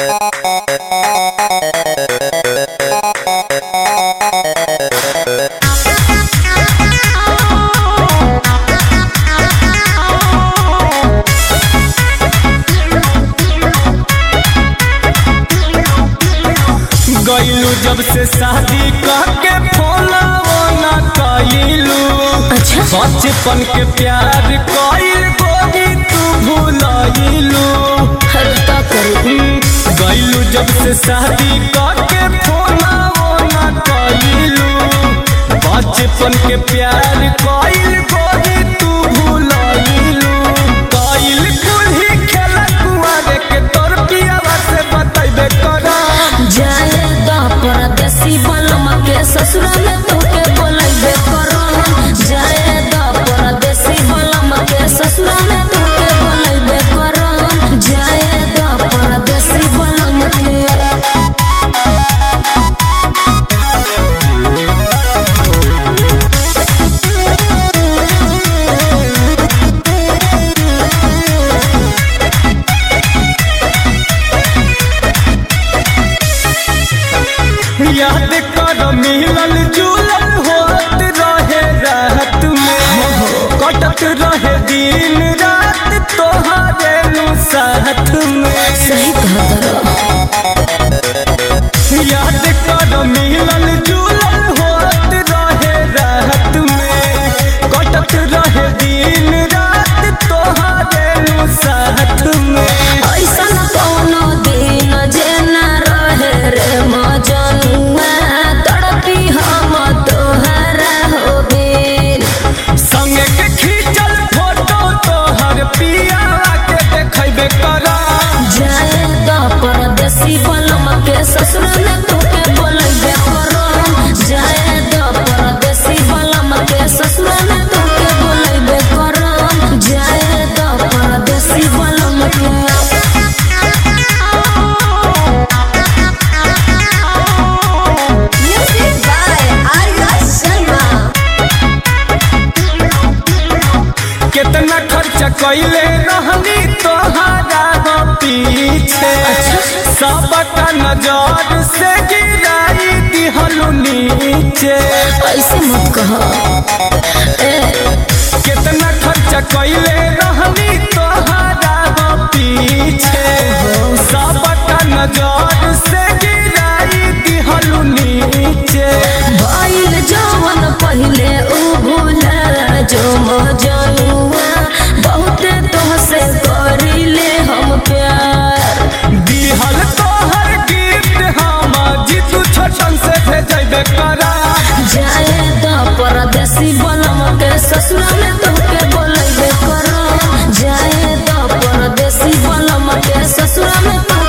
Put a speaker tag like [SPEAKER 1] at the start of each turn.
[SPEAKER 1] गईलू जब से शादी करके फोना वोना कईलू।
[SPEAKER 2] अच्छा
[SPEAKER 1] बचपन के प्यार कईल गोरी तू भूलईलू। गईलू जब से शादी करके फोना वोना कईलू। बचपन के प्यार कईल गोरी तू भूलईलू। कईल कुल्ही खेला कुआरे के तोर पियावा से बतैबे करा।
[SPEAKER 2] जाए परदेसी बलम के ससुरा में तोके बोलैबे करम। जाए परदेसी बलम के ससुरा में तोके बोलैबे करम। जाए परदेसी बलम के।
[SPEAKER 1] याद कर मिलल जुलल होत रहे रात में। कटत रहे दिन रात तोहारे नु साथ में।
[SPEAKER 2] सही कहत
[SPEAKER 1] याद कर मिलल जुलल होत रहे रात में। कटत रहे दिन रात तोहारे नु साथ में।
[SPEAKER 2] ऐसन कोनो दिन जे ना रहे रे मजनुआ। तड़पी हम तोहरा हो बिन।
[SPEAKER 1] संगे के खींचल फोटो तोहर पियावा के देखैबे करा।
[SPEAKER 2] जाए परदेसी बलम के ससुर में तोके बोलैबे करम। जाए परदेसी बलम के ससुर में तोके बोलैबे करम। जाए परदेसी बलम के। Music by Arya Sharma।
[SPEAKER 1] कितना खर्चा कइले रहनी तोहारा पीछे। सबका नजर से गिराई दिहलू नीचे।
[SPEAKER 2] ऐसे मत कह।
[SPEAKER 1] कितना खर्चा कइले रहनी तोहारा पीछे। सबका नजर से गिराई दिहलू नीचे।
[SPEAKER 2] भइल जवन पहिले उ भूला जो मजनुआ। बहुते तोहसे करिले हम प्यार।
[SPEAKER 1] दिहल तोहर गिफ्ट हम जीतू छोटन से भेजैबे करा।
[SPEAKER 2] जाए परदेसी बलम के ससुर में तोके बोलैबे करम। जाए परदेसी बलम के ससुर में